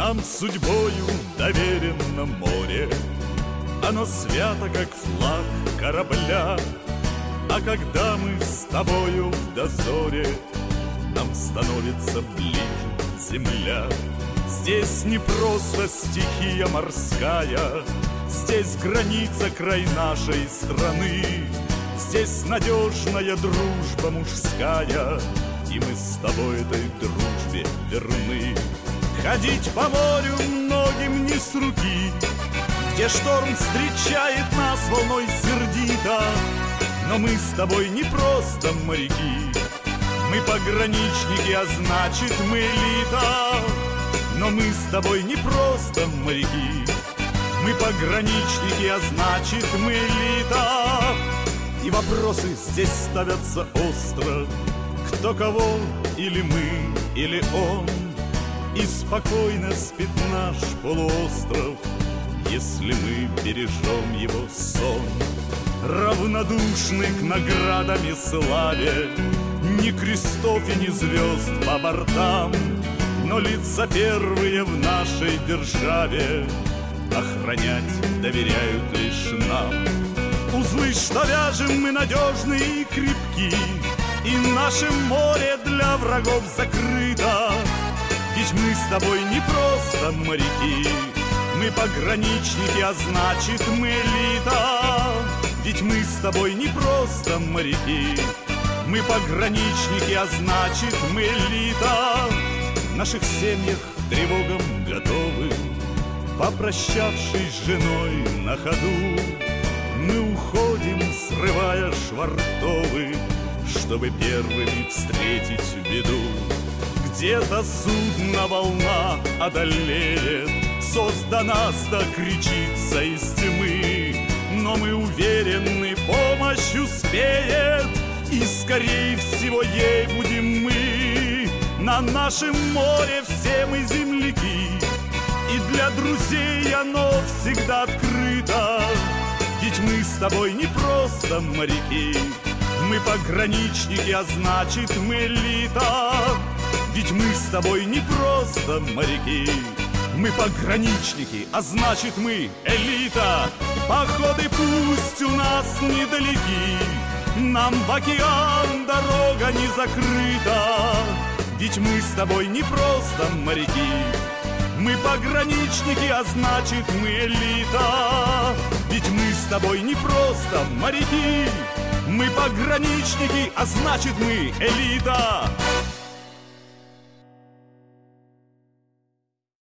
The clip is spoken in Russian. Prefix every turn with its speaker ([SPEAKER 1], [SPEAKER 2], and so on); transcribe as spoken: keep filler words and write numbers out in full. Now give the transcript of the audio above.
[SPEAKER 1] Нам судьбою доверено море, оно свято, как флаг корабля. А когда мы с тобою в дозоре, нам становится ближе земля. Здесь не просто стихия морская, здесь граница, край нашей страны. Здесь надежная дружба мужская, и мы с тобой этой дружбе верны. Ходить по морю многим не с руки, где шторм встречает нас волной сердито. Но мы с тобой не просто моряки, мы пограничники, а значит мы элита. Но мы с тобой не просто моряки, мы пограничники, а значит мы элита. И вопросы здесь ставятся остро: кто кого, или мы, или он. И спокойно спит наш полуостров, если мы бережем его сон. Равнодушны к наградам и славе, ни крестов и ни звезд по бортам, но лица первые в нашей державе охранять доверяют лишь нам. Узлы, что вяжем, мы надежны и крепки, и наше море для врагов закрыто. Ведь мы с тобой не просто моряки, мы пограничники, а значит мы элита. Ведь мы с тобой не просто моряки, мы пограничники, а значит мы элита. В наших семьях тревогам готовы, попрощавшись с женой на ходу, мы уходим, срывая швартовы, чтобы первыми встретить беду. Где-то судно волна одолеет, создана-ста кричится из тьмы. Но мы уверены, помощь успеет, и скорее всего ей будем мы. На нашем море все мы земляки, и для друзей оно всегда открыто. Ведь мы с тобой не просто моряки, мы пограничники, а значит мы элита. Ведь мы с тобой не просто моряки, мы пограничники, а значит мы элита. Походы пусть у нас недалеки, нам в океан дорога не закрыта. Ведь мы с тобой не просто моряки, мы пограничники, а значит мы элита. Ведь мы с тобой не просто моряки, мы пограничники, а значит мы элита.